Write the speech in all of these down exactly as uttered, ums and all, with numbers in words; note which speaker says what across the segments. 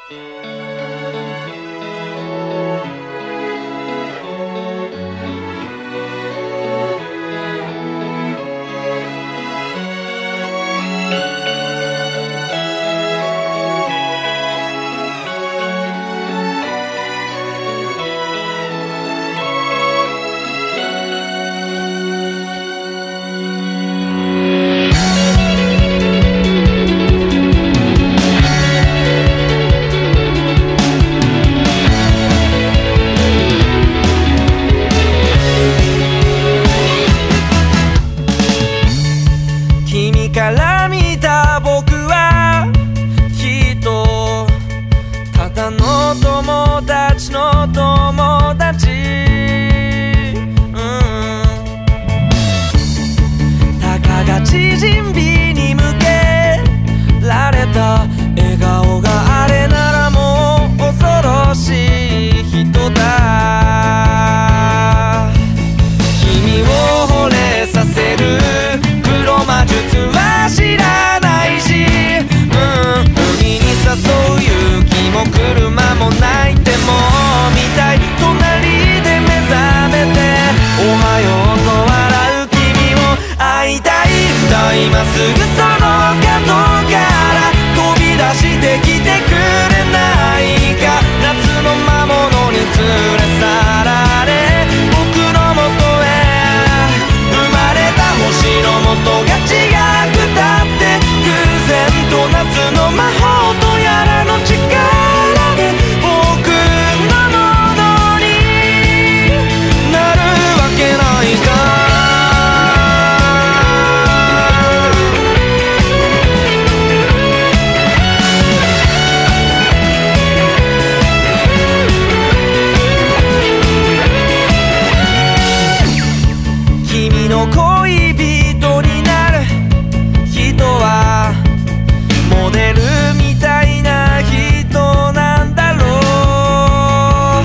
Speaker 1: から見た僕はきっとただの友達の友達、うん、たかが知人日に向けられた笑顔があれならもう恐ろしい人だ。君を惚れさせる黒魔術は知らないし、うん、海に誘う勇気も車もないでも見たい。隣で目覚めておはようと笑う君を会いたいんだ。今すぐその角から飛び出してきてくれないか。夏の魔物に連れ去られ僕のもとへ生まれた星のもとが違くたって偶然と夏の魔法とやらの力で僕のものになるわけないか。君の恋人になる人はモデルみたいな人なんだろう、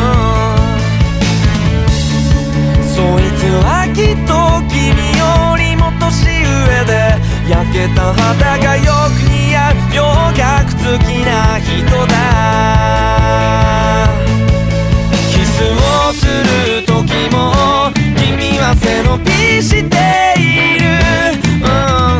Speaker 1: うん、そいつはきっと君よりも年上で焼けた肌がよく似合う洋楽好きな人だ。キスをする時も君は背伸びしている、うん、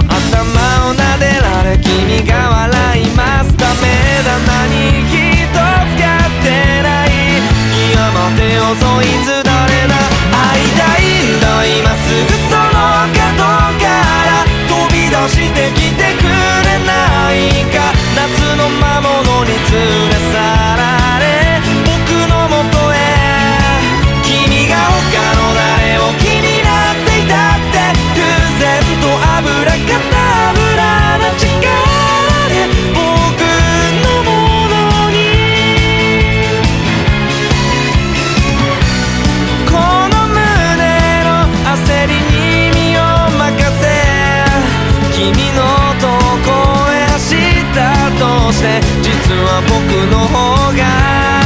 Speaker 1: 頭を撫でられ君が笑います。ダメだ何一つやってない。いや待てよそいつ誰だ。会いたいんだ今すぐその角から飛び出してきてくれないか。夏の魔物に連れ去られ僕のもとへ君が他の誰を気になっていたって偶然とアブラカタブラな力で僕のものにこの胸の焦りに身を任せ君のとこへ走ったとして実は僕の方が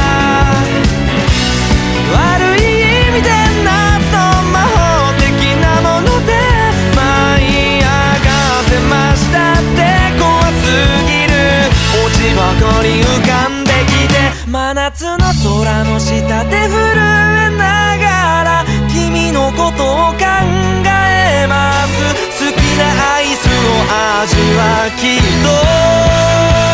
Speaker 1: 悪い意味で夏の魔法的なもので舞い上がってましたって怖すぎる。落ちばかり浮かんできて真夏の空の下で震えながら君のことを考えます。好きなアイスの味はきっと